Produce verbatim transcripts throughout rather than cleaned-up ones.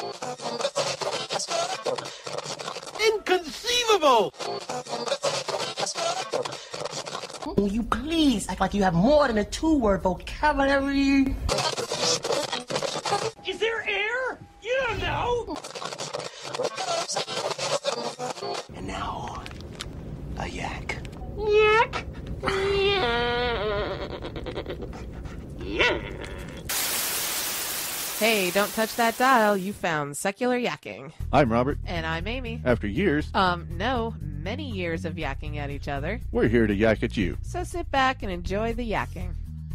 Inconceivable! Will you please act like you have more than a two-word vocabulary? Is there air? You don't know! And now, a yak. Yak! Hey, don't touch that dial. You found Secular Yakking. I'm Robert. And I'm Amy. After years, Um, no, many years of yakking at each other. we're here to yak at you. So sit back and enjoy the yakking.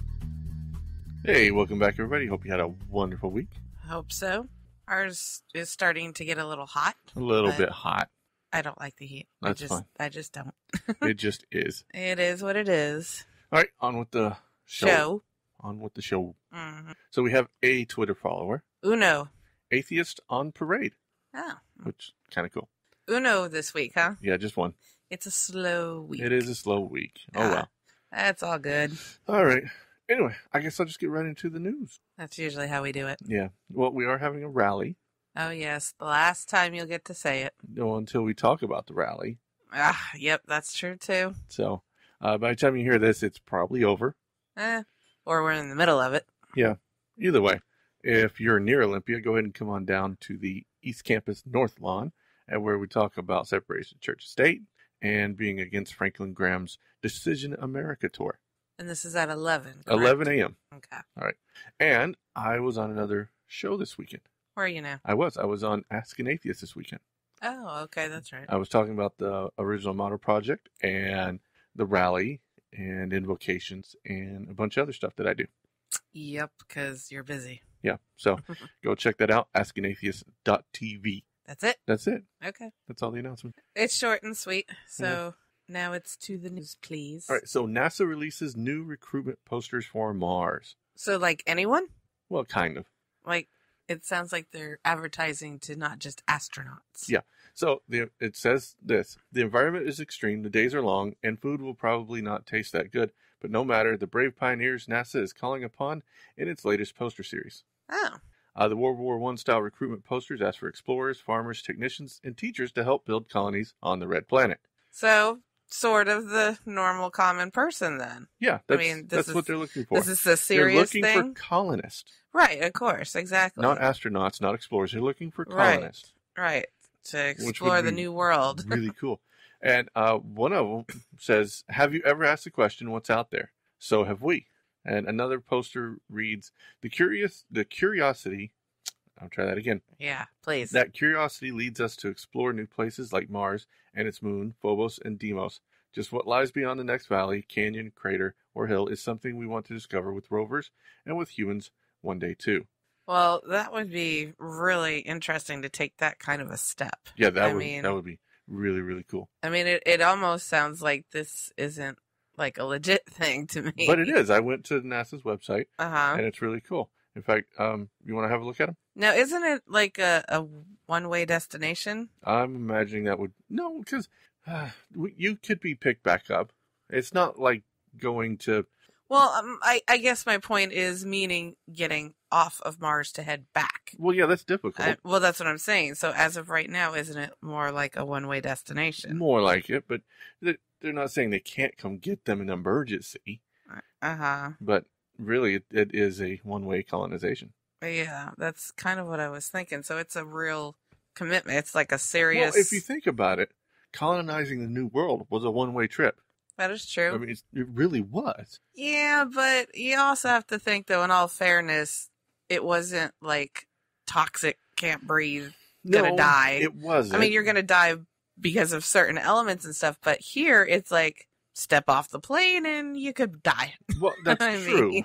Hey, welcome back, everybody. Hope you had a wonderful week. Hope so. Ours is starting to get a little hot. A little But- bit hot. I don't like the heat. That's I just, fine. I just don't. It just is. It is what it is. All right, on with the show. Show. On with the show. Mm-hmm. So we have a Twitter follower, Uno. Atheist on Parade, Oh. which kind of cool. Uno this week, huh? Yeah, just one. It's a slow week. It is a slow week. Oh, Ah. well. That's all good. All right. Anyway, I guess I'll just get right into the news. That's usually how we do it. Yeah. Well, we are having a rally. Oh, yes. The last time you'll get to say it. No, until we talk about the rally. Ah, yep, that's true, too. So uh, by the time you hear this, it's probably over. Eh. Or we're in the middle of it. Yeah. Either way, if you're near Olympia, go ahead and come on down to the East Campus North Lawn, and where we talk about separation of church and state and being against Franklin Graham's Decision America tour. And this is at eleven. correct? eleven a.m. Okay. All right. And I was on another show this weekend. Where are you now? I was. I was on Ask an Atheist this weekend. Oh, okay. That's right. I was talking about the original model project and the rally and invocations and a bunch of other stuff that I do. Yep, because you're busy. Yeah. So go check that out. ask an atheist dot t v. That's it? That's it. Okay. That's all the announcement. It's short and sweet. So now it's to the news, please. All right. So NASA releases new recruitment posters for Mars. So, like anyone? Well, kind of. Like, it sounds like they're advertising to not just astronauts. Yeah. So the, it says this: the environment is extreme, the days are long, and food will probably not taste that good. But no matter, the brave pioneers NASA is calling upon in its latest poster series. Oh. Uh, the World War One style recruitment posters ask for explorers, farmers, technicians, and teachers to help build colonies on the Red Planet. So, sort of the normal common person then. Yeah, that's, I mean, this that's is- what they're looking for. This is a serious they're looking thing? for colonists, Right, of course, exactly. not astronauts, not explorers. They're looking for Right. colonists. Right. To Which would explore the be new world. Really cool. And uh, one of them says, have you ever asked the question, what's out there? So have we. And another poster reads, the curious, the curiosity, I'll try that again. Yeah, please. That curiosity leads us to explore new places like Mars and its moon, Phobos and Deimos. Just what lies beyond the next valley, canyon, crater, or hill is something we want to discover with rovers and with humans one day too. Well, that would be really interesting to take that kind of a step. Yeah, that I would mean- that would be really, really cool. I mean, it, it almost sounds like this isn't like a legit thing to me. But it is. I went to NASA's website, Uh-huh. and it's really cool. In fact, um, you want to have a look at them? Now, isn't it like a, a one-way destination? I'm imagining that would no, because uh, you could be picked back up. It's not like going to. Well, um, I, I guess my point is meaning getting off of Mars to head back. Well, yeah, that's difficult. I, well, that's what I'm saying. So as of right now, isn't it more like a one-way destination? More like it, but they're they're not saying they can't come get them in an emergency. Uh-huh. But really, it, it is a one-way colonization. Yeah, that's kind of what I was thinking. So it's a real commitment. It's like a serious... Well, if you think about it, colonizing the New World was a one-way trip. That is true. I mean, it's, it really was. Yeah, but you also have to think, though, in all fairness, it wasn't like toxic, can't breathe, gonna No, die. It wasn't. I mean, you're gonna die because of certain elements and stuff, but here it's like step off the plane and you could die. Well, that's I true. mean-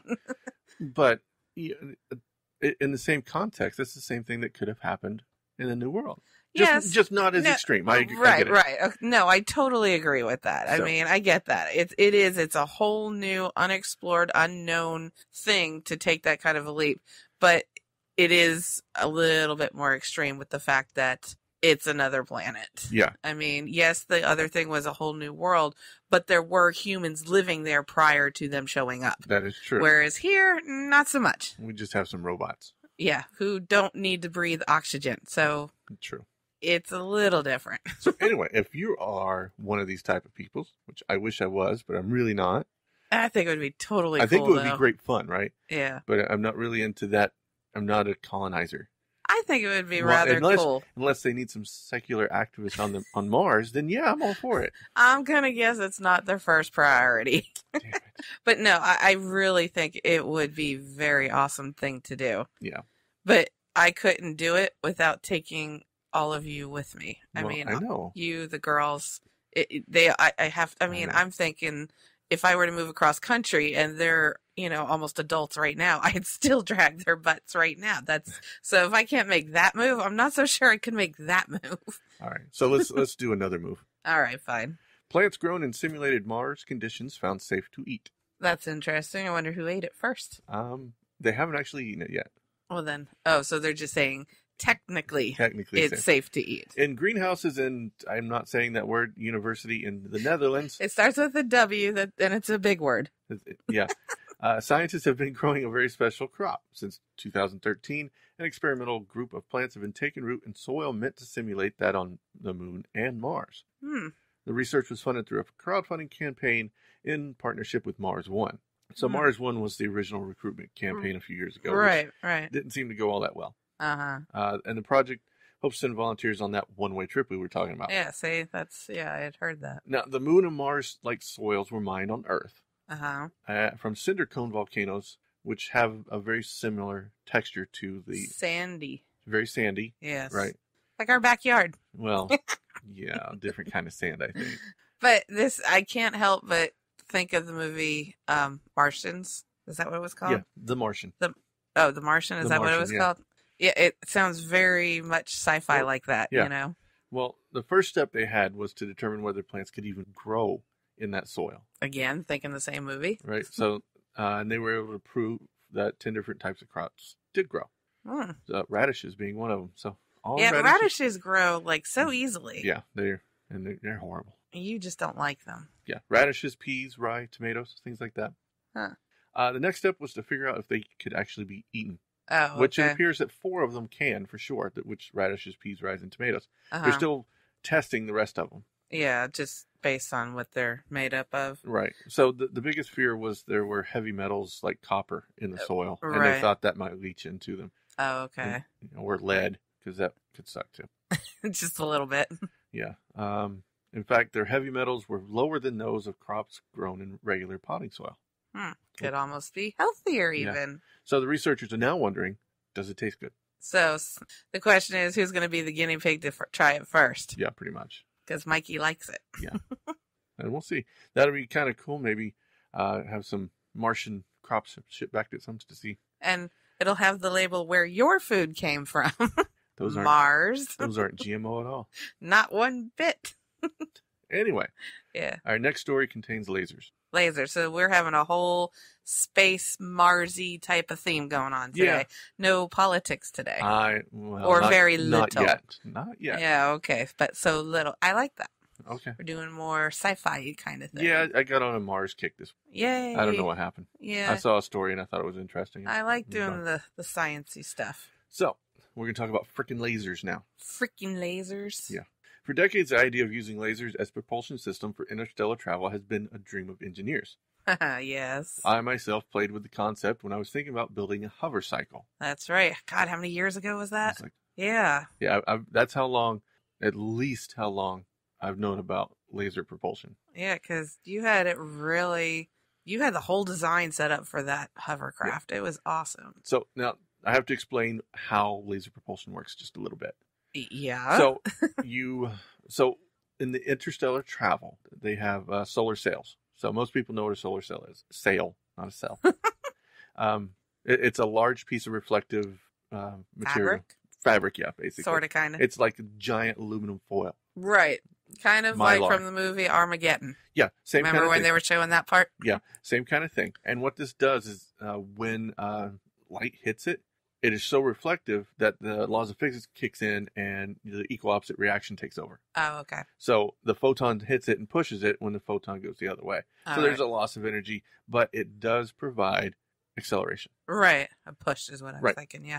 But yeah, in the same context, that's the same thing that could have happened in the New World. Just, Yes. just not as No, extreme. I, I right, get it. right. Okay, no, I totally agree with that. I So- mean, I get that. It, it is, it's a whole new, unexplored, unknown thing to take that kind of a leap. But it is a little bit more extreme with the fact that it's another planet. Yeah. I mean, yes, the other thing was a whole new world, but there were humans living there prior to them showing up. That is true. Whereas here, not so much. We just have some robots. Yeah, who don't need to breathe oxygen. So True. it's a little different. So anyway, if you are one of these type of people, which I wish I was, but I'm really not. I think it would be totally I cool, think it would though. be great fun, right? Yeah. But I'm not really into that. I'm not a colonizer. I think it would be Well, rather unless, cool. Unless they need some secular activists on the on Mars, then yeah, I'm all for it. I'm going to guess it's not their first priority. Damn it. But no, I, I really think it would be a very awesome thing to do. Yeah. But I couldn't do it without taking all of you with me. I Well, mean, I know. you, the girls, it, it- they, I, I have, I mean, know. I'm thinking if I were to move across country and they're, you know, almost adults right now, I'd still drag their butts right now. That's so if I can't make that move, I'm not so sure I can make that move. All right. So let's let's do another move. All right, fine. Plants grown in simulated Mars conditions found safe to eat. That's interesting. I wonder who ate it first. Um, they haven't actually eaten it yet. Well, then, oh, so they're just saying technically, Technically, it's safe. safe to eat. In greenhouses, and I'm not saying that word, university in the Netherlands. It starts with a W, that and it's a big word. Yeah. Uh, scientists have been growing a very special crop. Since two thousand thirteen, an experimental group of plants have been taking root in soil meant to simulate that on the moon and Mars. Hmm. The research was funded through a crowdfunding campaign in partnership with Mars One. So Hmm. Mars One was the original recruitment campaign a few years ago. which Right, right. Didn't seem to go all that well. Uh-huh. Uh, and the project hopes to send volunteers on that one-way trip we were talking about. Yeah, see, that's, yeah, I had heard that. Now, the moon and Mars-like soils were mined on Earth Uh-huh. uh, from cinder cone volcanoes, which have a very similar texture to the Sandy. very sandy, Yes. right? Like our backyard. Well, yeah, different kind of sand, I think. But this, I can't help but think of the movie um, Martians. Is that what it was called? Yeah, The Martian. Oh, The Martian? Is The that what it Martian, was yeah. called? Yeah, it sounds very much sci-fi Well, like that, yeah. you know? Well, the first step they had was to determine whether plants could even grow in that soil, Again, thinking the same movie. right? So, uh, and they were able to prove that ten different types of crops did grow. Hmm. Uh, radishes being one of them. So all Yeah, radishes, radishes grow like so easily. Yeah, they're and they're, they're horrible. You just don't like them. Yeah, radishes, peas, rye, tomatoes, things like that. Huh. Uh, the next step was to figure out if they could actually be eaten, Oh, which it okay. appears that four of them can for sure. That which radishes, peas, rye, and tomatoes. Uh-huh. They're still testing the rest of them. Yeah, just based on what they're made up of. Right. So the the biggest fear was there were heavy metals like copper in the soil, and they right. thought that might leach into them. Oh, okay. And, you know, or lead, because that could suck too. Just a little bit. Yeah. Um, in fact, their heavy metals were lower than those of crops grown in regular potting soil. Hmm. Could almost be healthier Yeah. even. So the researchers are now wondering, does it taste good? So s- the question is, who's going to be the guinea pig to f- try it first? Yeah, pretty much. Because Mikey likes it. And we'll see. That'll be kind of cool. Maybe uh, have some Martian crops shipped back to some to see. And it'll have the label where your food came from. Those aren't Mars. those aren't G M O at all. Not one bit. Anyway, Yeah. our next story contains lasers. Laser. So we're having a whole space Marsy type of theme going on today. Yeah. No politics today. I well, Or not- very Not little. yet. Not yet. Yeah, okay. But so little. I like that. Okay. We're doing more sci-fi kind of thing. Yeah, I got on a Mars kick this. Yay. I don't know what happened. Yeah. I saw a story and I thought it was interesting. I like Moved doing on. the, the sciencey stuff. So we're gonna talk about freaking lasers now. Freaking lasers. Yeah. For decades, the idea of using lasers as propulsion system for interstellar travel has been a dream of engineers. Yes. I myself played with the concept when I was thinking about building a hover cycle. That's right. God, how many years ago was I that? was like, Yeah. yeah, I, I've, that's how long, at least how long I've known about laser propulsion. Yeah, because you had it really, you had the whole design set up for that hovercraft. It was awesome. So now I have to explain how laser propulsion works just a little bit. Y- Yeah. So you, so in the interstellar travel, they have uh, solar sails. So most people know what a solar sail is. Sail, not a cell. um, it, it's a large piece of reflective uh, material. Fabric? Fabric, yeah, basically. Sort of, kind of. It's like a giant aluminum foil. Right. Kind of Mylar. like from the movie Armageddon. Yeah, same Remember kind of when thing. they were showing that part? Yeah, same kind of thing. And what this does is uh, when uh, light hits it, it is so reflective that the laws of physics kicks in and the equal opposite reaction takes over. Oh, okay. So the photon hits it and pushes it when the photon goes the other way. All so there's right. a loss of energy, but it does provide acceleration. Right. A push is what I was Right. thinking, yeah.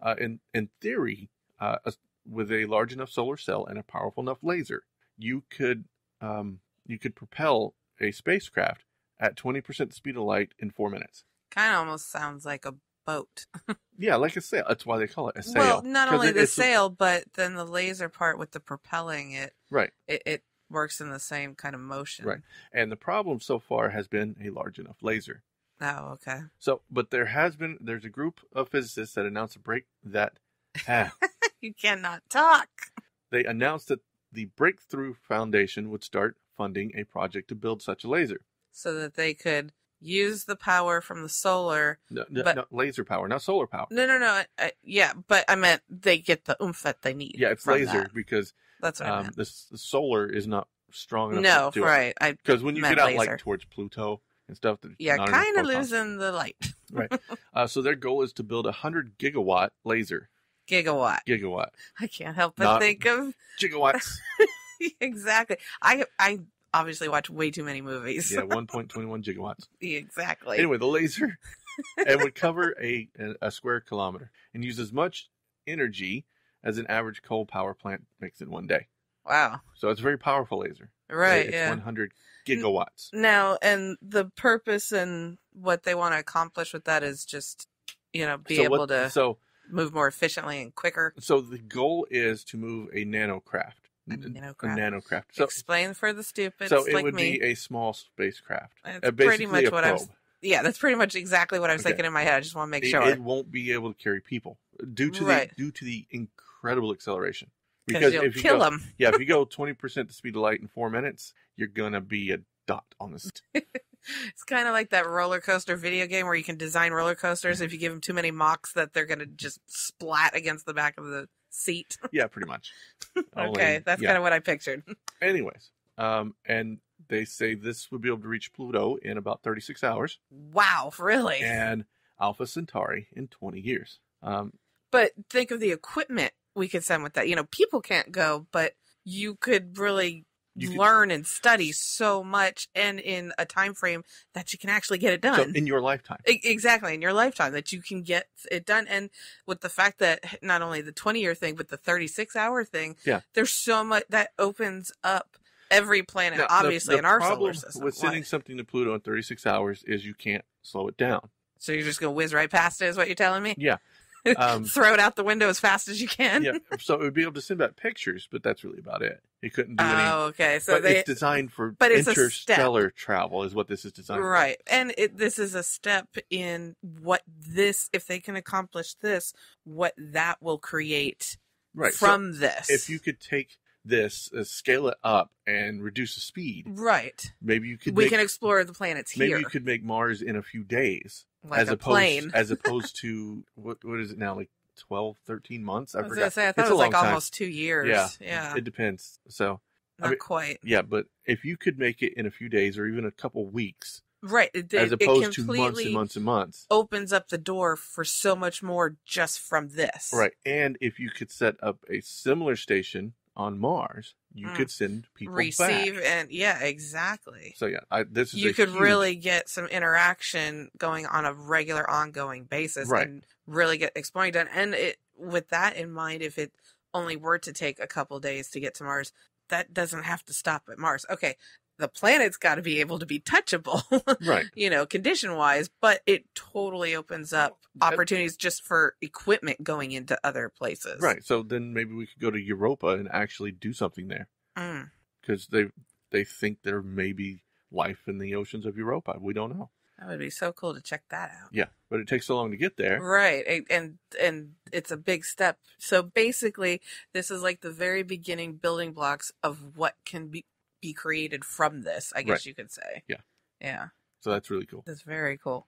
Uh, in in theory, uh, a, with a large enough solar cell and a powerful enough laser, you could um, you could propel a spacecraft at twenty percent the speed of light in four minutes. Kind of almost sounds like a boat. Yeah, like a sail. That's why they call it a sail. Well, not 'Cause only it- the it's a- sail, but then the laser part with the propelling it, right, it, it works in the same kind of motion. right. And the problem so far has been a large enough laser. Oh, okay. So, but there has been, there's a group of physicists that announced a break that, ah, You cannot talk. they announced that the Breakthrough Foundation would start funding a project to build such a laser. So that they could use the power from the solar. No, no, But- no, laser power, not solar power. No, no, no. I, I, yeah, but I meant they get the oomph that they need. Yeah, it's from laser that. because That's what I um, meant. the, the solar is not strong enough No, to do it. right. I Because when you meant get out laser. like towards Pluto and stuff, there's Yeah, not enough kind of photons. losing the light. Right. Uh, so their goal is to build a hundred gigawatt laser. Gigawatt. Gigawatt. I can't help but Not- think of Gigawatts. exactly. I I obviously watch way too many movies. Yeah, one point two one gigawatts. exactly. Anyway, the laser it would cover a, a a square kilometer and use as much energy as an average coal power plant makes in one day. Wow. So it's a very powerful laser. Right. It's yeah. one hundred gigawatts. Now, and the purpose and what they want to accomplish with that is just, you know, be so able what, to So move more efficiently and quicker. so the goal is to move a nanocraft. A A nanocraft. nanocraft. So Explain for the stupids so it like would me. be a small spacecraft. That's Uh, pretty basically much a what I was. probe. Yeah, that's pretty much exactly what I was Okay. thinking in my head. I just want to make It, sure. it won't be able to carry people due to Right. the due to the incredible acceleration. Because you'll if you kill go, them. yeah, if you go twenty percent the speed of light in four minutes, you're gonna be a dot on this. It's kind of like that roller coaster video game where you can design roller coasters. If you give them too many mocks, that they're going to just splat against the back of the seat. Yeah, pretty much. Okay, Only- that's yeah. kind of what I pictured. Anyways, um, and they say this would be able to reach Pluto in about thirty-six hours, Wow, really? and Alpha Centauri in twenty years. Um, But think of the equipment we could send with that. You know, people can't go, but you could really You could- learn and study so much, and in a time frame that you can actually get it so done. in your lifetime, E- Exactly, in your lifetime, that you can get it done. And with the fact that not only the twenty year thing, but the thirty-six hour thing, Yeah. there's so much that opens up every planet, Now, the- obviously, the in our problem solar system. with sending What? something to Pluto in thirty-six hours is you can't slow it down. So you're just going to whiz right past it, is what you're telling me? Yeah. Um, Throw it out the window as fast as you can? yeah, so it would be able to send back pictures, but that's really about it. It couldn't do any. Oh, okay. So but they. it's designed for but it's a interstellar travel, is what this is designed for. Right. And it, this is a step in what this, if they can accomplish this, what that will create Right. so from this. if you could take this, uh, scale it up, and reduce the speed, Right. maybe you could. We make, can explore the planets maybe here. you could make Mars in a few days, like as a opposed plane. as opposed to what what is it now, like twelve, thirteen months? I, I was forgot. gonna say, I thought It's it a was like long time. almost two years. Yeah. Yeah. It depends. So I Not mean, quite. yeah, but if you could make it in a few days or even a couple weeks, Right. It, as it, opposed it to months completely and months and months. opens up the door for so much more just from this. Right. And if you could set up a similar station on Mars, you Mm. could send people Receive back. and yeah, exactly. So yeah, I, this is You a could huge- really get some interaction going on a regular, ongoing basis, Right. and really get exploring done. And it, with that in mind, if it only were to take a couple days to get to Mars, that doesn't have to stop at Mars. Okay, the planet's got to be able to be touchable, right. you know, condition wise, but it totally opens up That- opportunities just for equipment going into other places. Right. So then maybe we could go to Europa and actually do something there, Mm. because they they think there may be life in the oceans of Europa. We don't know. That would be so cool to check that out. Yeah, but it takes so long to get there. Right. And, and and it's a big step. So basically, this is like the very beginning building blocks of what can be, be created from this, I guess Right. you could say. Yeah. Yeah. So that's really cool. That's very cool.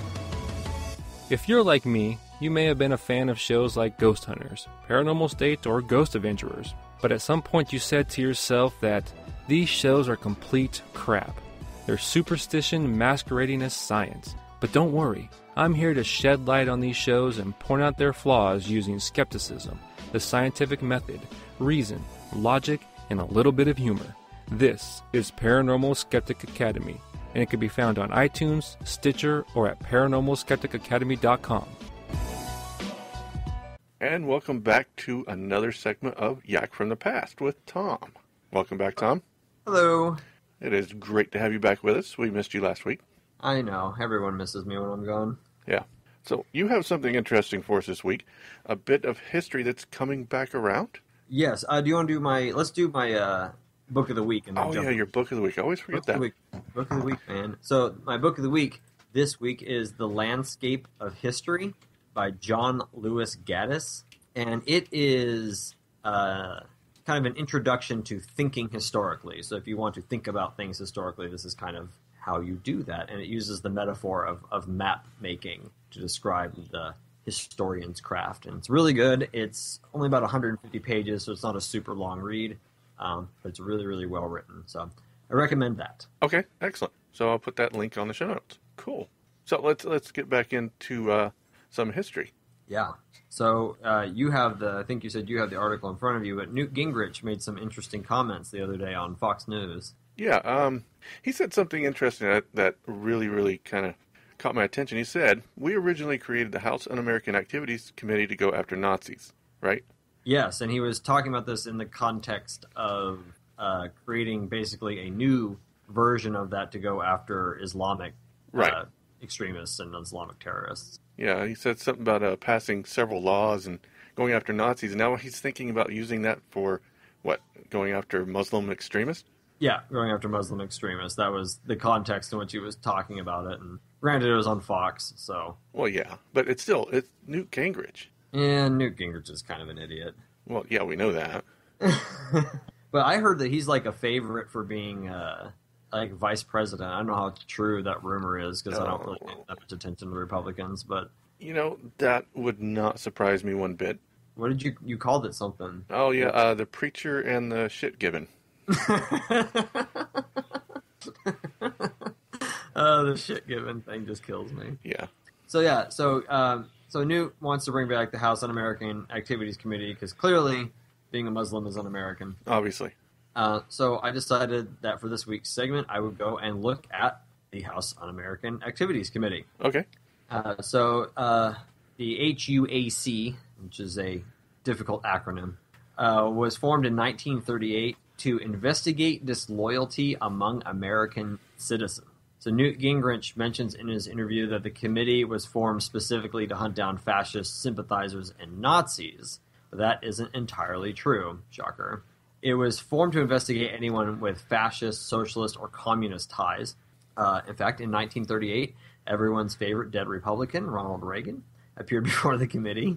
If you're like me, you may have been a fan of shows like Ghost Hunters, Paranormal State, or Ghost Adventurers, but at some point you said to yourself that these shows are complete crap. They're superstition masquerading as science. But don't worry, I'm here to shed light on these shows and point out their flaws using skepticism, the scientific method, reason, logic, and a little bit of humor. This is Paranormal Skeptic Academy, and it can be found on iTunes, Stitcher, or at paranormal skeptic academy dot com. And welcome back to another segment of Yak from the Past with Tom. Welcome back, Tom. Hello. It is great to have you back with us. We missed you last week. I know. Everyone misses me when I'm gone. Yeah. So you have something interesting for us this week. A bit of history that's coming back around. Yes. Uh, do you want to do my... Let's do my uh, book of the week. And then Oh, jump yeah, your book of the week. I always forget book that. Of the week. Book of the week, man. So my book of the week this week is The Landscape of History by John Lewis Gaddis. And it is uh, kind of an introduction to thinking historically. So if you want to think about things historically, this is kind of how you do that. And it uses the metaphor of, of map making to describe the historian's craft. And it's really good. It's only about one hundred fifty pages, so it's not a super long read. Um, but it's really, really well written. So I recommend that. Okay, excellent. So I'll put that link on the show notes. Cool. So let's let's get back into uh, some history. Yeah. So uh, you have the, I think you said you have the article in front of you, but Newt Gingrich made some interesting comments the other day on Fox News. Yeah, um, he said something interesting that, that really, really kind of caught my attention. He said, we originally created the House Un-American Activities Committee to go after Nazis, right? Yes, and he was talking about this in the context of uh, creating basically a new version of that to go after Islamic Right. uh, extremists and Islamic terrorists. Yeah, he said something about uh, passing several laws and going after Nazis, and now he's thinking about using that for, what, going after Muslim extremists? Yeah, going after Muslim extremists. That was the context in which he was talking about it. And granted, it was on Fox, so... Well, yeah, but it's still, it's Newt Gingrich. And Newt Gingrich is kind of an idiot. Well, yeah, we know that. But I heard that he's like a favorite for being uh, like vice president. I don't know how true that rumor is because I don't really pay that much attention to the Republicans. But You know, that would not surprise me one bit. what did you you called it something? Oh, yeah, uh, the preacher and the shit given. Oh, the shit given thing just kills me. Yeah. So yeah, so um, so Newt wants to bring back the House Un-American Activities Committee because clearly being a Muslim is un-American. Obviously. Uh, so I decided that for this week's segment, I would go and look at the House Un-American Activities Committee. Okay. Uh, so uh, the H U A C, which is a difficult acronym, uh, was formed in nineteen thirty-eight to investigate disloyalty among American citizens. So Newt Gingrich mentions in his interview that the committee was formed specifically to hunt down fascist sympathizers and Nazis, but that isn't entirely true. Shocker. It was formed to investigate anyone with fascist, socialist, or communist ties. Uh, in fact, in nineteen thirty-eight, everyone's favorite dead Republican, Ronald Reagan, appeared before the committee.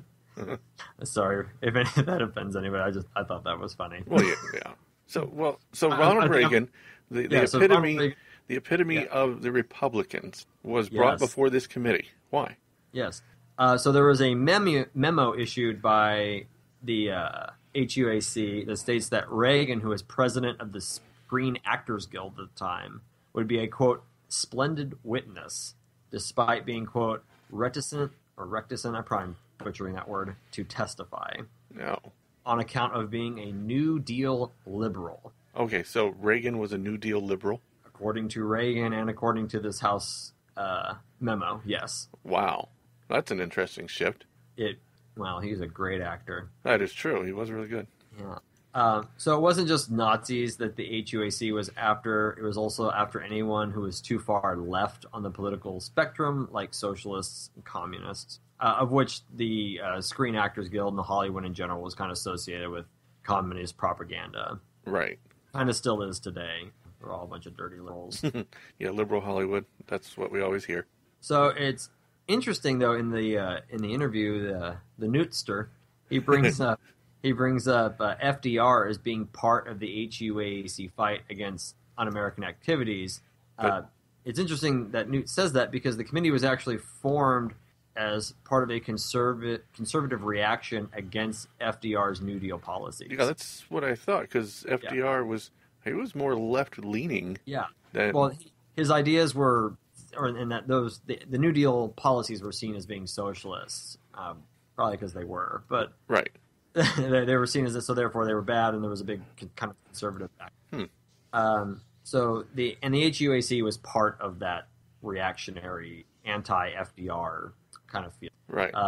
Sorry if any of that offends anybody. I just I thought that was funny. Well, yeah. yeah. So, well, so I- Ronald I- I- Reagan, the, the Yeah, so Ronald epitome, Reagan- the epitome Yeah. of the Republicans, was brought Yes. before this committee. Why? Yes. Uh, so there was a memo, memo issued by the uh, H U A C that states that Reagan, who was president of the Screen Actors Guild at the time, would be a, quote, splendid witness, despite being, quote, reticent or reticent, I'm probably butchering that word, to testify, No. on account of being a New Deal liberal. Okay, so Reagan was a New Deal liberal. According to Reagan and according to this House uh, memo, yes. Wow. That's an interesting shift. It. Well, he's a great actor. That is true. He was really good. Yeah. Um, so it wasn't just Nazis that the H U A C was after. It was also after anyone who was too far left on the political spectrum, like socialists and communists, uh, of which the uh, Screen Actors Guild and the Hollywood in general was kind of associated with communist propaganda. Right. Kind of still is today. We're all a bunch of dirty liberals. Yeah, liberal Hollywood. That's what we always hear. So it's interesting, though, in the uh, in the interview, the the Newtster, he brings up he brings up uh, F D R as being part of the H U A C fight against un-American activities. Uh, it's interesting that Newt says that because the committee was actually formed as part of a conservative conservative reaction against F D R's New Deal policies. Yeah, that's what I thought, because F D R was, he was more left-leaning. Yeah. Than, Well, he- his ideas were, or in that those the, the New Deal policies were seen as being socialists, um, probably because they were, but right. they, they were seen as this, so therefore they were bad, and there was a big con- kind of conservative back. Hmm. Um, so the and the H U A C was part of that reactionary anti-F D R kind of feel. Right. Uh,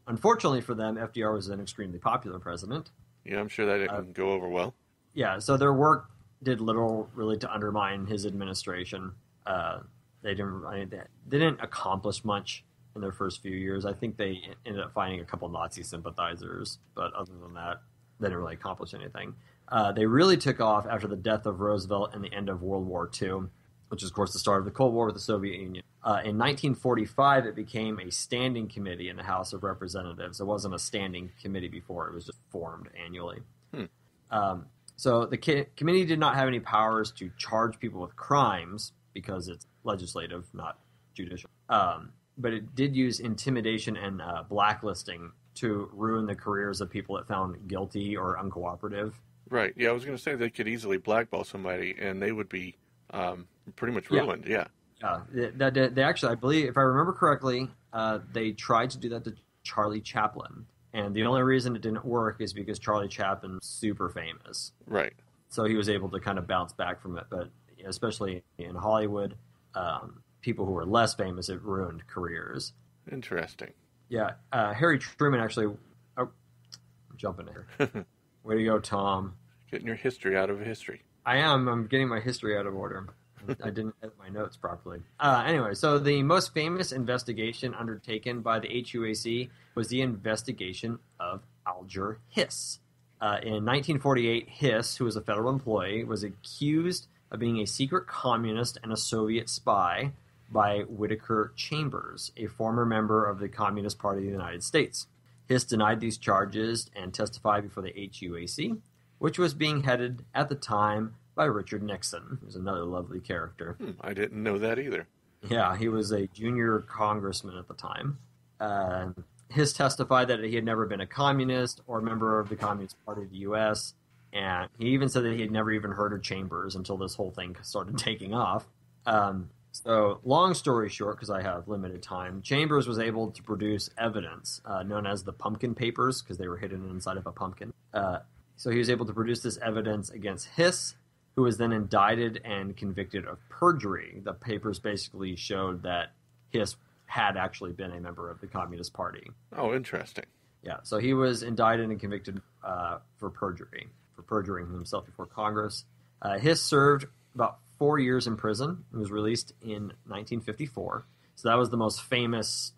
unfortunately for them, F D R was an extremely popular president. Yeah, I'm sure that didn't Uh, go over well. Yeah, so their work did little really to undermine his administration. Uh, they didn't I mean, they, they didn't accomplish much in their first few years. I think they ended up finding a couple Nazi sympathizers, but other than that, they didn't really accomplish anything. Uh, they really took off after the death of Roosevelt and the end of World War Two, which is, of course, the start of the Cold War with the Soviet Union. Uh, in nineteen forty-five, it became a standing committee in the House of Representatives. It wasn't a standing committee before. It was just formed annually. Hmm. Um, so the ki- committee did not have any powers to charge people with crimes because it's legislative, not judicial. Um, but it did use intimidation and uh, blacklisting to ruin the careers of people it found guilty or uncooperative. Right. Yeah, I was going to say they could easily blackball somebody, and they would be um, pretty much Yeah. ruined. Yeah. Yeah, they, they, they actually, I believe, if I remember correctly, uh, they tried to do that to Charlie Chaplin. And the only reason it didn't work is because Charlie Chaplin's super famous. Right. So he was able to kind of bounce back from it. But especially in Hollywood, um, people who were less famous, it ruined careers. Interesting. Yeah, uh, Harry Truman actually... Oh, I'm jumping here. Way to go, Tom. Getting your history out of history. I am. I'm getting my history out of order. I didn't edit my notes properly. Uh, anyway, so the most famous investigation undertaken by the H U A C was the investigation of Alger Hiss. Uh, in nineteen forty-eight, Hiss, who was a federal employee, was accused of being a secret communist and a Soviet spy by Whittaker Chambers, a former member of the Communist Party of the United States. Hiss denied these charges and testified before the H U A C, which was being headed at the time by Richard Nixon, who's another lovely character. Hmm, I didn't know that either. Yeah, he was a junior congressman at the time. Uh, Hiss testified that he had never been a communist or a member of the Communist Party of the U S, and he even said that he had never even heard of Chambers until this whole thing started taking off. Um, so, long story short, because I have limited time, Chambers was able to produce evidence uh, known as the Pumpkin Papers, because they were hidden inside of a pumpkin. Uh, so he was able to produce this evidence against Hiss, who was then indicted and convicted of perjury. The papers basically showed that Hiss had actually been a member of the Communist Party. Oh, interesting. Yeah, so he was indicted and convicted uh, for perjury, for perjuring himself before Congress. Uh, Hiss served about four years in prison. He was released in nineteen fifty-four. So that was the most famous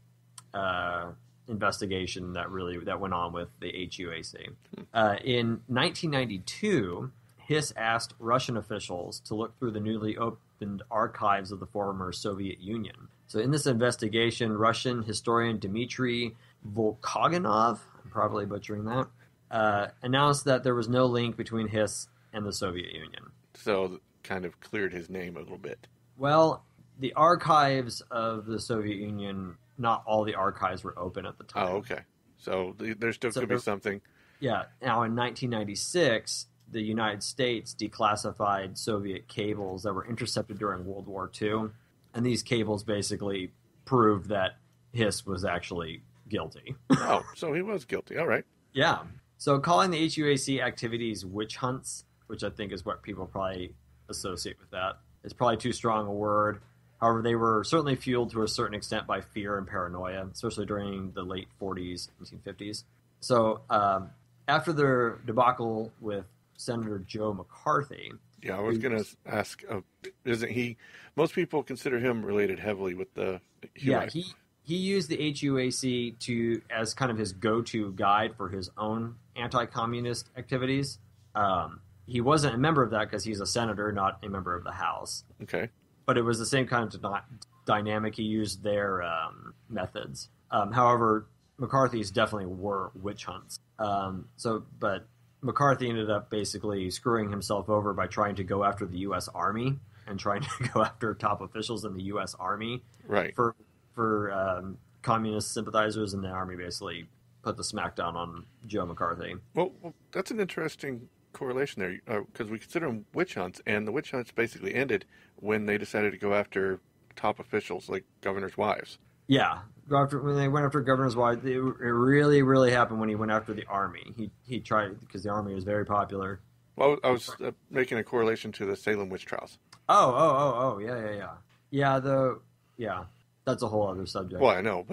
uh, investigation that really that went on with the H U A C. Uh, in nineteen ninety-two, Hiss asked Russian officials to look through the newly opened archives of the former Soviet Union. So in this investigation, Russian historian Dmitry Volkogonov, I'm probably butchering that, uh, announced that there was no link between Hiss and the Soviet Union. So kind of cleared his name a little bit. Well, the archives of the Soviet Union, not all the archives were open at the time. Oh, okay. So th- there still So could there- be something. Yeah. Now, in nineteen ninety-six, the United States declassified Soviet cables that were intercepted during World War Two, and these cables basically proved that Hiss was actually guilty. Oh, so he was guilty. All right. Yeah. So calling the H U A C activities witch hunts, which I think is what people probably associate with that, is probably too strong a word. However, they were certainly fueled to a certain extent by fear and paranoia, especially during the late forties, nineteen fifties. So um, after their debacle with Senator Joe McCarthy... Yeah, I was going to ask, uh, isn't he, most people consider him related heavily with the... Yeah, he, he used the H U A C to as kind of his go-to guide for his own anti-communist activities. Um, he wasn't a member of that because he's a senator, not a member of the House. Okay. But it was the same kind of dy- dynamic. He used their um, methods. Um, however, McCarthy's definitely were witch hunts. Um, so, but McCarthy ended up basically screwing himself over by trying to go after the U S Army and trying to go after top officials in the U S Army. Right. For for um, communist sympathizers, and the Army basically put the smackdown on Joe McCarthy. Well, well that's an interesting correlation there, because uh, we consider them witch hunts, and the witch hunts basically ended when they decided to go after top officials like governors' wives. Yeah, after, when they went after governor's wife, it, it really, really happened when he went after the Army. He he tried, because the Army was very popular. Well, I was uh, making a correlation to the Salem witch trials. Oh, oh, oh, oh, yeah, yeah, yeah. Yeah, the, yeah, that's a whole other subject. Well, I know, but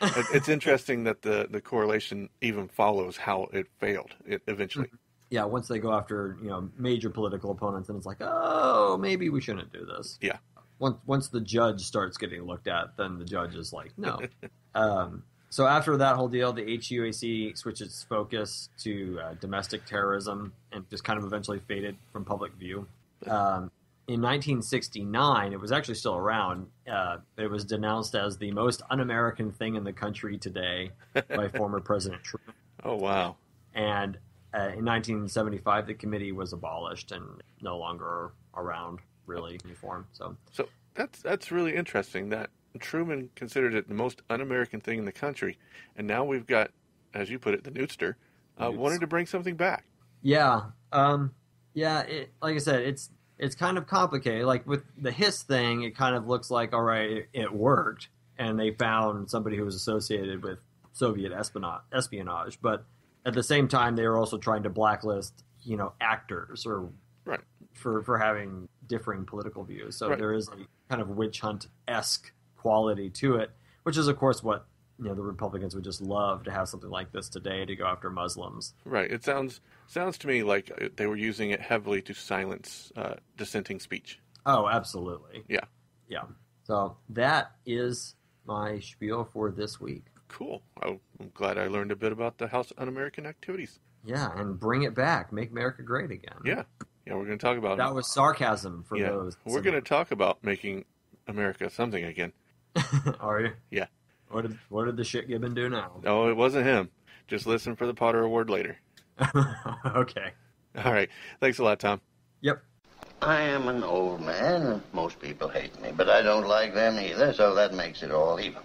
It- It's interesting that the, the correlation even follows how it failed it eventually. Yeah, once they go after, you know, major political opponents, and it's like, oh, maybe we shouldn't do this. Yeah. Once once the judge starts getting looked at, then the judge is like, no. um, so after that whole deal, the H U A C switched its focus to uh, domestic terrorism and just kind of eventually faded from public view. Um, in nineteen sixty-nine, it was actually still around. Uh, it was denounced as the most un-American thing in the country today by former President Truman. Oh, wow. And uh, in nineteen seventy-five, the committee was abolished and no longer around, really, in any form. So, So that's that's really interesting that Truman considered it the most un-American thing in the country, and now we've got, as you put it, the Newtster, uh, Newts. wanted to bring something back. yeah, um, yeah. It, like I said, it's it's kind of complicated. Like with the Hiss thing, it kind of looks like, all right, it, it worked, and they found somebody who was associated with Soviet espionage, espionage. But at the same time, they were also trying to blacklist, you know, actors or Right. for for having differing political views. So Right. there is a kind of witch hunt-esque quality to it, which is, of course, what, you know, the Republicans would just love to have something like this today to go after Muslims. Right. It sounds sounds to me like they were using it heavily to silence uh, dissenting speech. Oh, absolutely. Yeah. Yeah. So that is my spiel for this week. Cool. I- I'm glad I learned a bit about the House Un-American activities. Yeah, and bring it back. Make America great again. Yeah. Yeah, we're going to talk about That was sarcasm for yeah. those. We're going to talk about making America something again. Are you? Yeah. What did What did the shit Gibbon do now? No, it wasn't him. Just listen for the Potter Award later. Okay. All right. Thanks a lot, Tom. Yep. I am an old man, and most people hate me, but I don't like them either, so that makes it all even.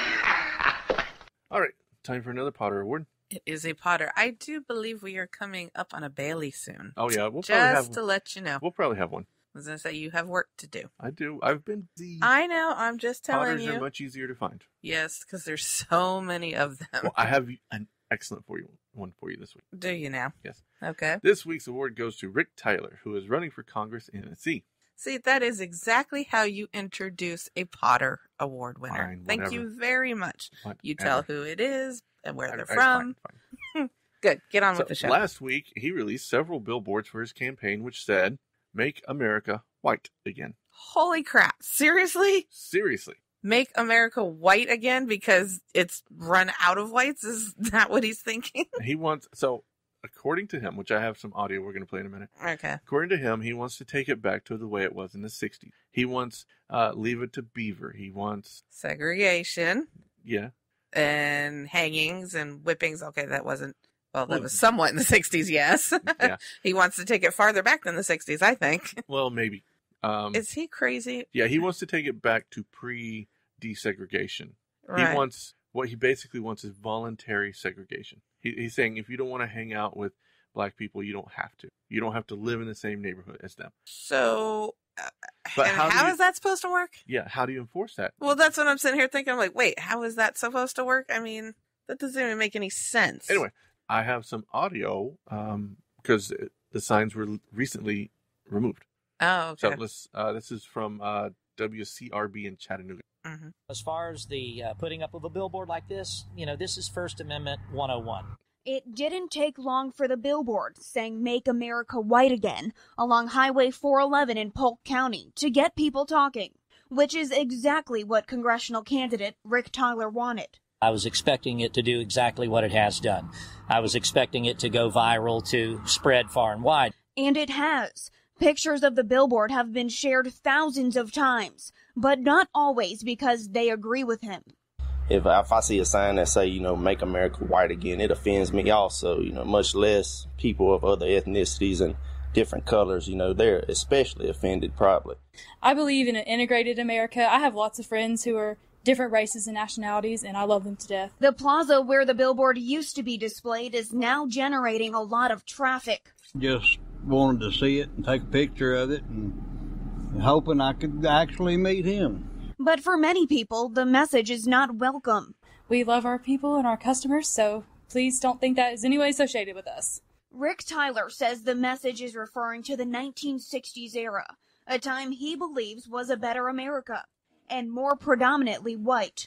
All right. Time for another Potter Award. It is a Potter. I do believe we are coming up on a Bailey soon. Oh, yeah. We'll probably Just have to let you know. We'll probably have one. I was going to say, you have work to do. I do. I've been busy. I know. I'm just telling Potters you. are much easier to find. Yes, because there's so many of them. Well, I have an excellent for you one for you this week. Do you now? Yes. Okay. This week's award goes to Rick Tyler, who is running for Congress in Tennessee. See, that is exactly how you introduce a Potter Award winner. Fine, Thank whatever. you very much. You tell Whatever. who it is and where I- they're I- from. fine, fine. Good. Get on So with the show. last week, he released several billboards for his campaign, which said, "Make America White Again." Holy crap. Seriously? Seriously. Make America white again because it's run out of whites? Is that what he's thinking? He wants, so according to him, which I have some audio we're going to play in a minute. Okay. According to him, he wants to take it back to the way it was in the sixties. He wants uh, Leave It to Beaver. He wants, Segregation yeah, and hangings and whippings. Okay, that wasn't, well, that Well, was somewhat in the sixties, yes. yeah. He wants to take it farther back than the sixties, I think. Well, maybe. Um, Is he crazy? yeah, he wants to take it back to pre-desegregation. Right. He wants, what he basically wants is voluntary segregation. He, he's saying if you don't want to hang out with black people, you don't have to. You don't have to live in the same neighborhood as them. So, uh, But and how how, do you- is that supposed to work? Yeah, how do you enforce that? Well, that's what I'm sitting here thinking. I'm like, wait, how is that supposed to work? I mean, that doesn't even make any sense. Anyway, I have some audio um, because the signs were recently removed. Oh, okay. So let's, uh, this is from uh, W C R B in Chattanooga. hmm As far as the uh, putting up of a billboard like this, you know, this is First Amendment one oh one. It didn't take long for the billboard saying Make America White Again along Highway four eleven in Polk County to get people talking, which is exactly what congressional candidate Rick Tyler wanted. I was expecting it to do exactly what it has done. I was expecting it to go viral, to spread far and wide. And it has. Pictures of the billboard have been shared thousands of times, but not always because they agree with him. If, if I see a sign that say, you know, make America white again, it offends me also, you know, much less people of other ethnicities and different colors, you know, they're especially offended probably. I believe in an integrated America. I have lots of friends who are different races and nationalities, and I love them to death. The plaza where the billboard used to be displayed is now generating a lot of traffic. Just wanted to see it and take a picture of it and hoping I could actually meet him. But for many people, the message is not welcome. We love our people and our customers, so please don't think that is in any way associated with us. Rick Tyler says the message is referring to the nineteen sixties era, a time he believes was a better America, and more predominantly white.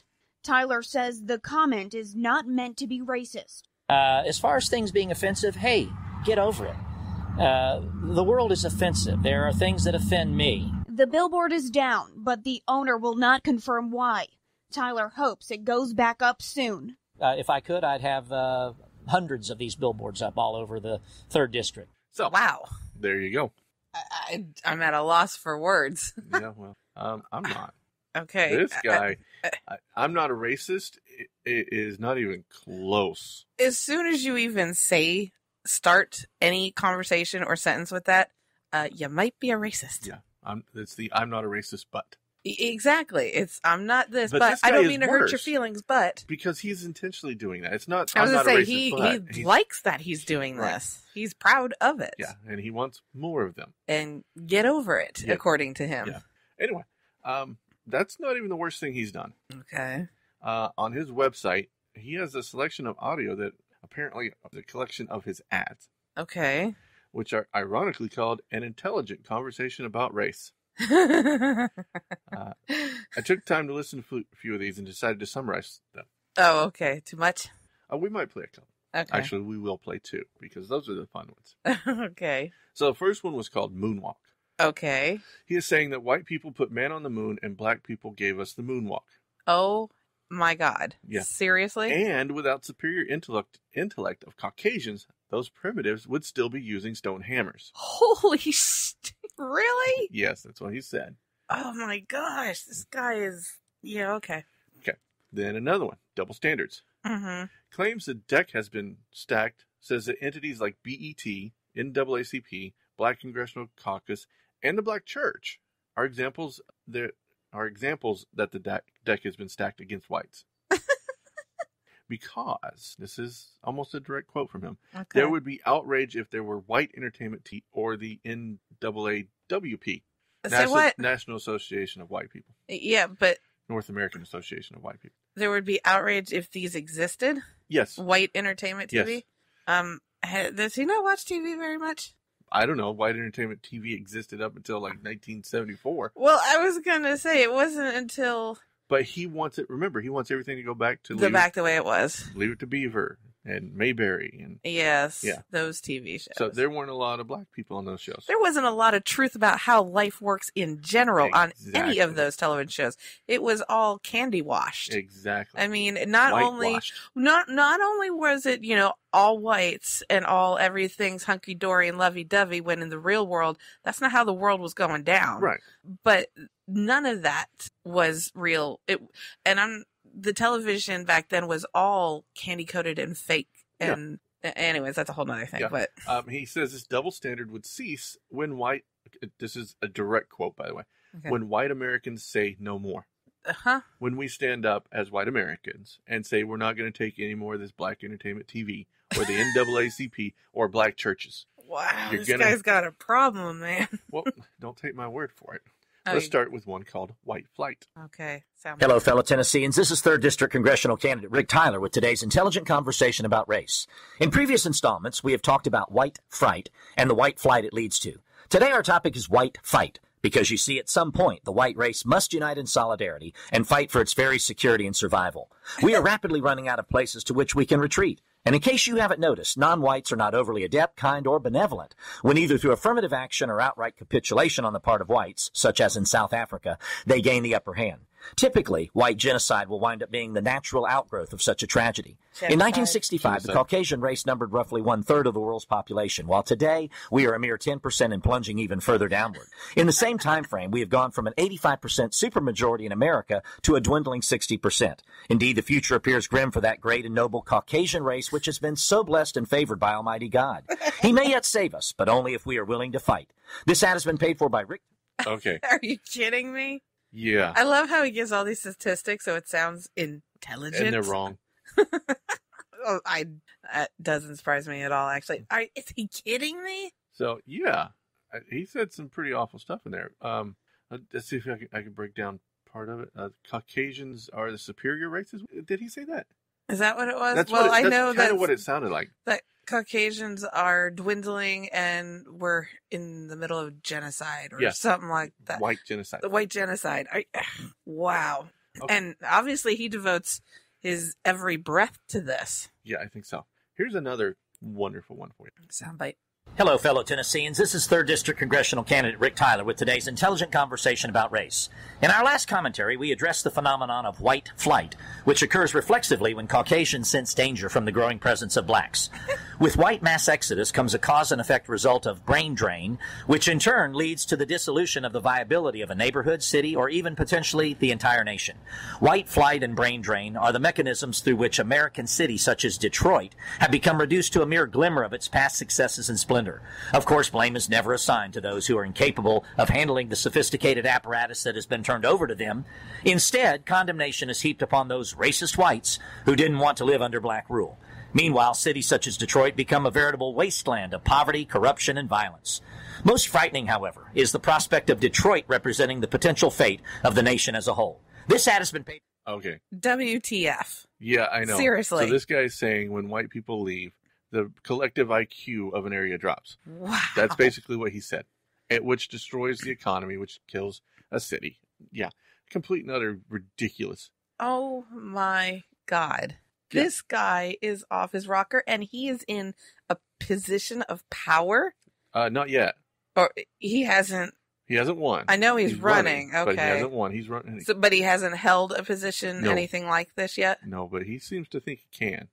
Tyler says the comment is not meant to be racist. Uh, as far as things being offensive, hey, get over it. Uh, the world is offensive. There are things that offend me. The billboard is down, but the owner will not confirm why. Tyler hopes it goes back up soon. Uh, if I could, I'd have uh, hundreds of these billboards up all over the third district. So, wow. There you go. I, I'm at a loss for words. Yeah, well, um, I'm not. Okay. This guy, I, I'm not a racist. It, it is not even close. As soon as you even say, start any conversation or sentence with that, uh, you might be a racist. Yeah, I'm. It's the I'm not a racist, but. Exactly. It's I'm not this, but, but this I don't is mean to worse hurt your feelings, but because he's intentionally doing that. It's not. I was I'm gonna not say a racist, he but he he's, likes that he's doing right. this. He's proud of it. Yeah, and he wants more of them. And get over it, Yeah. according to him. Yeah. Anyway, um, that's not even the worst thing he's done. Okay. Uh, on his website, he has a selection of audio that apparently is a collection of his ads. Okay. Which are ironically called an intelligent conversation about race. uh, I took time to listen to a few of these and decided to summarize them. Oh, okay. Too much? Uh, we might play a couple. Okay. Actually, we will play two because those are the fun ones. Okay. So the first one was called Moonwalk. Okay. He is saying that white people put man on the moon and black people gave us the moonwalk. Oh my God. Yeah. Seriously? And without superior intellect intellect of Caucasians, those primitives would still be using stone hammers. Holy sh! Really? Yes, that's what he said. Oh my gosh. This guy is. Yeah, okay. Okay. Then another one, double standards. Mm-hmm. Claims the deck has been stacked, says that entities like B E T, N double A C P, Black Congressional Caucus, and the Black Church are examples that are examples that the deck, deck has been stacked against whites. Because, this is almost a direct quote from him, Okay. there would be outrage if there were white entertainment T or the N double A W P, Say National, what? National Association of White People, Yeah, but North American Association of White People. there would be outrage if these existed? Yes. White entertainment T V? Yes. Um, ha- does he not watch T V very much? I don't know. White entertainment T V existed up until like nineteen seventy-four. Well, I was going to say it wasn't until But he wants it. Remember, he wants everything to go back to the leave, back the way it was. Leave It to Beaver and Mayberry, and Yes. Yeah. Those T V shows. so there weren't a lot of black people on those shows. There wasn't a lot of truth about how life works in general on any of Exactly. those television shows. It was all candy washed. Exactly. I mean, not only Whitewashed. not not only was it, you know, all whites and all everything's hunky dory and lovey dovey, when in the real world, that's not how the world was going down. Right. But none of that was real. It and I'm the television back then was all candy coated and fake. And anyways, that's a whole nother thing. Yeah. But Um, he says this double standard would cease when white. This is a direct quote, by the way. Okay. When white Americans say no more. uh-huh. When we stand up as white Americans and say we're not going to take any more of this black entertainment T V or the N double A C P or black churches. Wow, You're this gonna- guy's got a problem, man. Well, don't take my word for it. Oh, Let's you- start with one called White Flight. Okay. Sound Hello, fellow Tennesseans. This is third District Congressional candidate Rick Tyler with today's intelligent conversation about race. In previous installments, we have talked about white fright and the white flight it leads to. Today, our topic is white fight, because you see, at some point, the white race must unite in solidarity and fight for its very security and survival. We are rapidly running out of places to which we can retreat. And in case you haven't noticed, non-whites are not overly adept, kind, or benevolent when either through affirmative action or outright capitulation on the part of whites, such as in South Africa, they gain the upper hand. Typically, white genocide will wind up being the natural outgrowth of such a tragedy. Genocide. In nineteen sixty-five, the Genocide. Caucasian race numbered roughly one-third of the world's population, while today we are a mere ten percent and plunging even further downward. In the same time frame, we have gone from an eighty-five percent supermajority in America to a dwindling sixty percent. Indeed, the future appears grim for that great and noble Caucasian race which has been so blessed and favored by Almighty God. He may yet save us, but only if we are willing to fight. This ad has been paid for by Rick. Okay. Are you kidding me? Yeah. I love how he gives all these statistics so it sounds intelligent. And they're wrong. Oh, I that doesn't surprise me at all. Actually, Are, is he kidding me? So, yeah. I- He said some pretty awful stuff in there. Um, uh, let's see if I can, I can break down part of it. Uh, Caucasians are the superior races. Did he say that? Is that what it was? That's well, what it, I that's know kind that of what it sounded like. that Caucasians are dwindling and we're in the middle of genocide or Yeah. something like that. White genocide. The white genocide. I, wow. Okay. And obviously he devotes his every breath to this. Yeah, I think so. Here's another wonderful one for you. Soundbite. Hello, fellow Tennesseans. This is third District Congressional candidate Rick Tyler with today's intelligent conversation about race. In our last commentary, we addressed the phenomenon of white flight, which occurs reflexively when Caucasians sense danger from the growing presence of blacks. With white mass exodus comes a cause and effect result of brain drain, which in turn leads to the dissolution of the viability of a neighborhood, city, or even potentially the entire nation. White flight and brain drain are the mechanisms through which American cities such as Detroit have become reduced to a mere glimmer of its past successes and splendor. Of course, blame is never assigned to those who are incapable of handling the sophisticated apparatus that has been turned over to them. Instead, condemnation is heaped upon those racist whites who didn't want to live under black rule. Meanwhile, cities such as Detroit become a veritable wasteland of poverty, corruption, and violence. Most frightening, however, is the prospect of Detroit representing the potential fate of the nation as a whole. This ad has been paid. Okay. W T F. Yeah, I know. Seriously. So this guy is saying when white people leave, the collective I Q of an area drops. Wow. That's basically what he said. It, which destroys the economy, which kills a city. Yeah. Complete and utter ridiculous. Oh my God. Yeah. This guy is off his rocker and he is in a position of power. Uh, not yet. Or he hasn't. He hasn't won. I know he's, running, But he okay. hasn't won. He's running. So, but he hasn't held a position, No. anything like this yet? No, but he seems to think he can.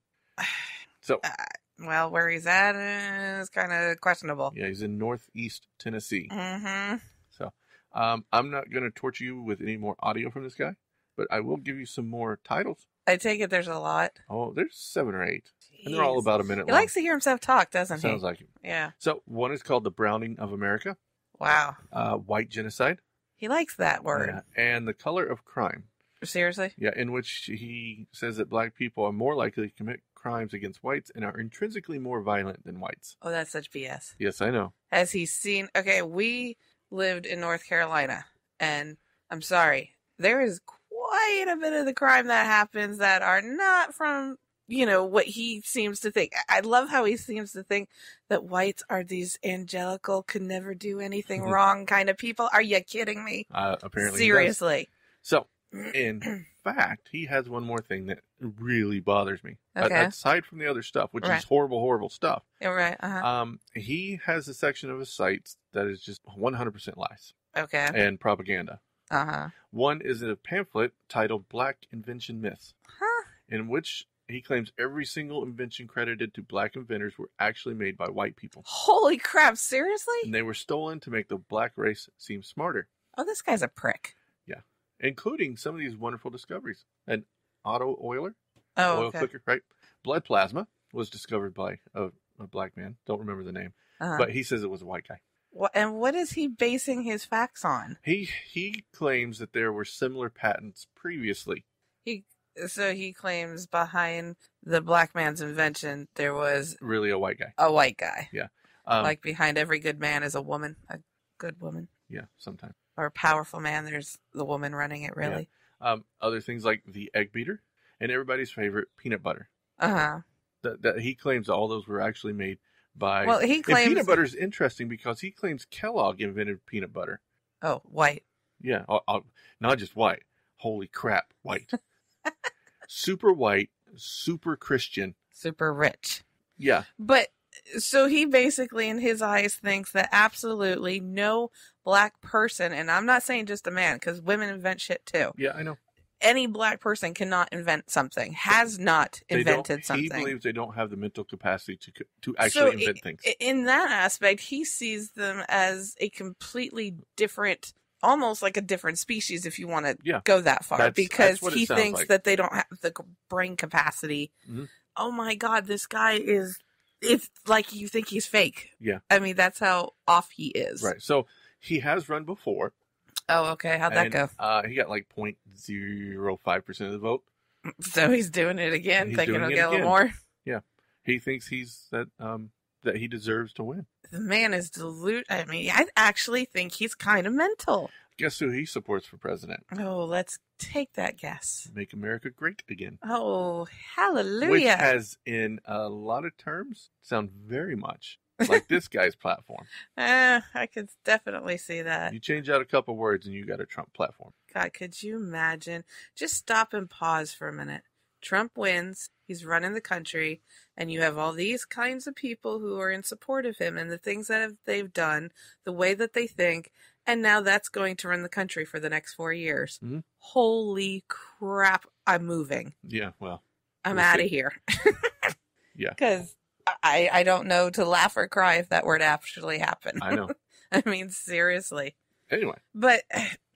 So, Uh, well, where he's at is kind of questionable. yeah, he's in northeast Tennessee. Mm-hmm. So, um, I'm not going to torture you with any more audio from this guy, but I will give you some more titles. I take it there's a lot. Oh, there's seven or eight. And they're all about a minute He long. likes to hear himself talk, doesn't he? Sounds like it. Yeah. So, one is called The Browning of America. Wow. Uh, white genocide. He likes that word. Yeah. And The Color of Crime. Seriously? Yeah, in which he says that black people are more likely to commit crimes against whites and are intrinsically more violent than whites. Oh, that's such B S. Yes, I know. Has he seen? Okay, we lived in North Carolina, and I'm sorry, there is quite a bit of the crime that happens that are not from, you know, what he seems to think. I I love how he seems to think that whites are these angelical, could never do anything wrong kind of people. Are you kidding me? Uh, apparently, he does. Seriously. So, in fact, he has one more thing that really bothers me. A- Okay. Aside from the other stuff, which Right. is horrible, horrible stuff. You're right. Uh-huh. Um, he has a section of his sites that is just one hundred percent lies Okay. and propaganda. Uh-huh. One is a pamphlet titled Black Invention Myths, Huh? in which he claims every single invention credited to black inventors were actually made by white people. Holy crap, seriously? And they were stolen to make the black race seem smarter. Oh, this guy's a prick. Yeah. Including some of these wonderful discoveries. An auto oiler, Oh, oil okay. cooker, right? Blood plasma was discovered by a, a black man. Don't remember the name. Uh-huh. But he says it was a white guy. What, and what is he basing his facts on? He he claims that there were similar patents previously. He so he claims behind the black man's invention there was Really a white guy. a white guy. Yeah. Um, Like behind every good man is a woman, a good woman, yeah, sometimes. or a powerful man. There's the woman running it. Really. Um, other things like the egg beater and everybody's favorite peanut butter. Uh huh. That, that he claims all those were actually made by. Well, he And claims- peanut butter is interesting because he claims Kellogg invented peanut butter. Oh, white. Yeah, uh, uh, not just white. Holy crap, white. Super white, super Christian. Super rich. Yeah, But so he basically, in his eyes, thinks that absolutely no black person, and I'm not saying just a man, because women invent shit too. yeah, I know. Any black person cannot invent something, has not They invented don't, He something. believes they don't have the mental capacity to co- to actually so invent i- things. i- in that aspect, he sees them as a completely different, almost like a different species, if you want to Yeah. go that far, That's- because that's what it he sounds thinks like. that they don't have the c- brain capacity. Mhm. Oh my God, this guy is, it's like you think he's fake. Yeah. I mean, that's how off he is. Right. So he has run before. Oh, okay. How'd that and, go? Uh, he got like zero point zero five percent of the vote. So he's doing it again, He's thinking doing he'll it get a little again. more. Yeah. He thinks he's that um that he deserves to win. The man is dilute. I mean, I actually think he's kind of mental. Guess who he supports for president? Oh, let's take that guess. Make America Great Again. Oh, hallelujah. Which has, in a lot of terms, sound very much like this guy's platform. Eh, I could definitely see that. You change out a couple words and you got a Trump platform. God, could you imagine? Just stop and pause for a minute. Trump wins. He's running the country, and you have all these kinds of people who are in support of him and the things that have, they've done, the way that they think, and now that's going to run the country for the next four years. Mm-hmm. Holy crap! I'm moving. Yeah, well, I'm we'll out see. of here. Yeah, because I I don't know to laugh or cry if that were to actually happen. I know. I mean, seriously. Anyway, but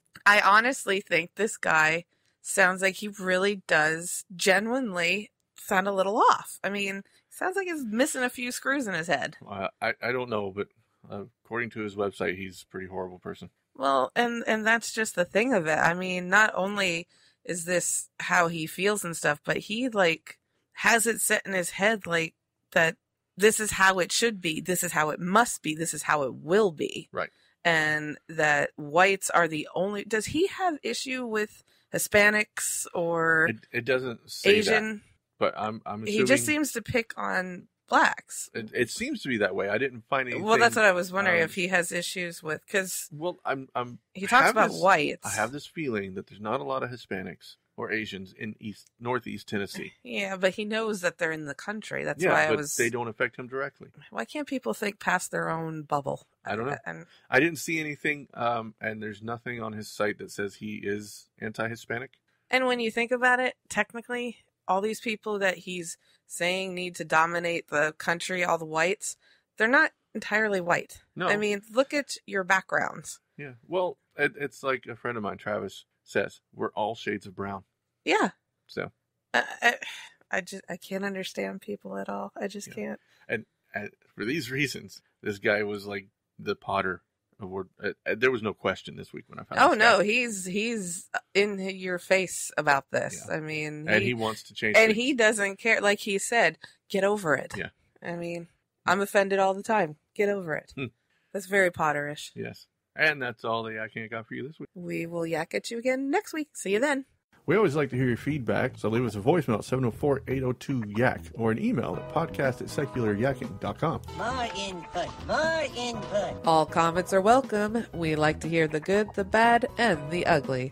I honestly think this guy sounds like he really does genuinely sound a little off. I mean, sounds like he's missing a few screws in his head. uh, I I don't know, but uh, according to his website, he's a pretty horrible person. Well, and and that's just the thing of it. I mean, not only is this how he feels and stuff, but he like has it set in his head like that this is how it should be, this is how it must be, this is how it will be. Right. And that whites are the only. Does he have issue with Hispanics or It, it doesn't say Asian? that, but I'm I'm assuming He just seems to pick on blacks. It, it seems to be that way. I didn't find anything. Well, that's what I was wondering um, if he has issues with, because well, I'm I'm. he talks have about this- whites. I have this feeling that there's not a lot of Hispanics or Asians in East Northeast Tennessee. Yeah, but he knows that they're in the country. That's yeah, why I but was. they don't affect him directly. Why can't people think past their own bubble? I don't know. And I didn't see anything, um, and there's nothing on his site that says he is anti-Hispanic. and when you think about it, technically, all these people that he's saying need to dominate the country, all the whites, they're not entirely white. No. I mean, look at your backgrounds. Yeah. Well, it, it's like a friend of mine, Travis, says, we're all shades of brown. Yeah. So. I, I, I just I can't understand people at all. I just Yeah. can't. And, and for these reasons, this guy was like the Potter Award. Uh, uh, there was no question this week when I found. Oh this no, guy. he's he's in your face about this. Yeah. I mean, and he wants to change. and things. he doesn't care. Like he said, get over it. Yeah. I mean, I'm offended all the time. Get over it. Hmm. That's very Potterish. Yes. And that's all the I Can't got for you this week. We will yak at you again next week. See you then. We always like to hear your feedback, so leave us a voicemail at seven oh four, eight oh two, Y A C or an email at podcast at secular yakking dot com. More input, more input. All comments are welcome. We like to hear the good, the bad, and the ugly.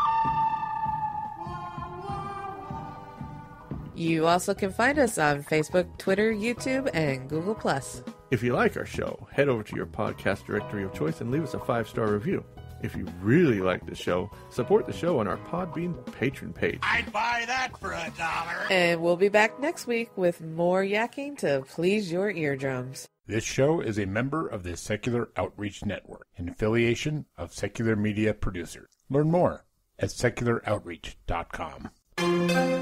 You also can find us on Facebook, Twitter, YouTube, and Google plus. If you like our show, head over to your podcast directory of choice and leave us a five-star review. If you really like the show, support the show on our Podbean patron page. I'd buy that for a dollar. And we'll be back next week with more yakking to please your eardrums. This show is a member of the Secular Outreach Network, an affiliation of Secular Media Producers. Learn more at secular outreach dot com.